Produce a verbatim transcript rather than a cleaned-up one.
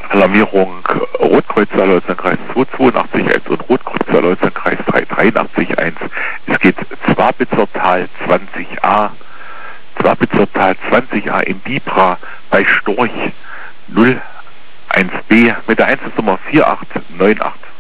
Alarmierung Rotkreuz Saarleutensenkreis zwei zwei acht eins und Rotkreuz Saarleutensenkreis drei drei acht eins. Es geht Zwabitzertal zwanzig a, Zwabitzertal zwanzig a im Bibra bei Storch null eins b mit der Einzelnummer vier acht neun acht.